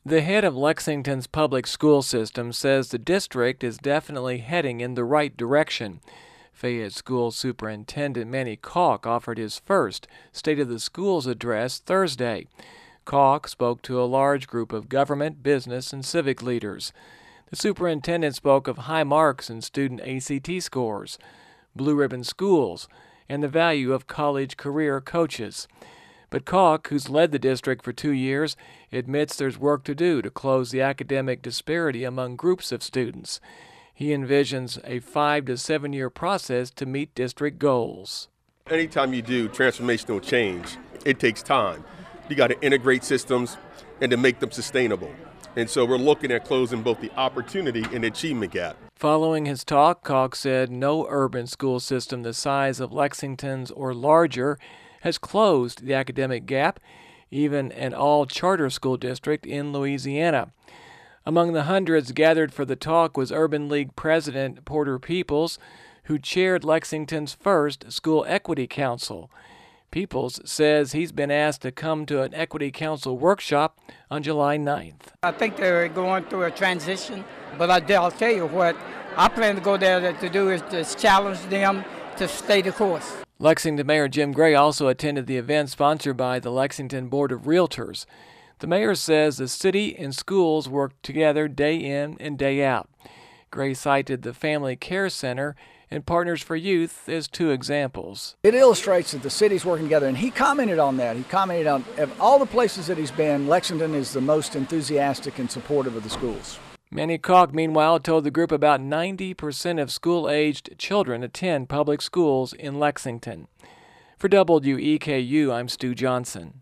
The head of Lexington's public school system says the district is definitely heading in the right direction. Fayette School Superintendent Manny Calk offered his first State of the Schools address Thursday. Calk spoke to a large group of government, business, and civic leaders. The superintendent spoke of high marks in student ACT scores, blue ribbon schools, and the value of college career coaches. But Calk, who's led the district for 2 years, admits there's work to do to close the academic disparity among groups of students. He envisions a 5 to 7 year process to meet district goals. Anytime you do transformational change, it takes time. You got to integrate systems and to make them sustainable. And so we're looking at closing both the opportunity and achievement gap. Following his talk, Calk said no urban school system the size of Lexington's or larger has closed the academic gap, even an all-charter school district in Louisiana. Among the hundreds gathered for the talk was Urban League President Porter Peoples, who chaired Lexington's first School Equity Council. Peoples says he's been asked to come to an Equity Council workshop on July 9th. I think they're going through a transition, but I'll tell you what, I plan to go there to do is just challenge them to stay the course. Lexington Mayor Jim Gray also attended the event sponsored by the Lexington Board of Realtors. The mayor says the city and schools work together day in and day out. Gray cited the Family Care Center and Partners for Youth as 2 examples. It illustrates that the city's working together, and he commented on that. He commented on, of all the places that he's been, Lexington is the most enthusiastic and supportive of the schools. Manny Calk, meanwhile, told the group about 90% of school-aged children attend public schools in Lexington. For WEKU, I'm Stu Johnson.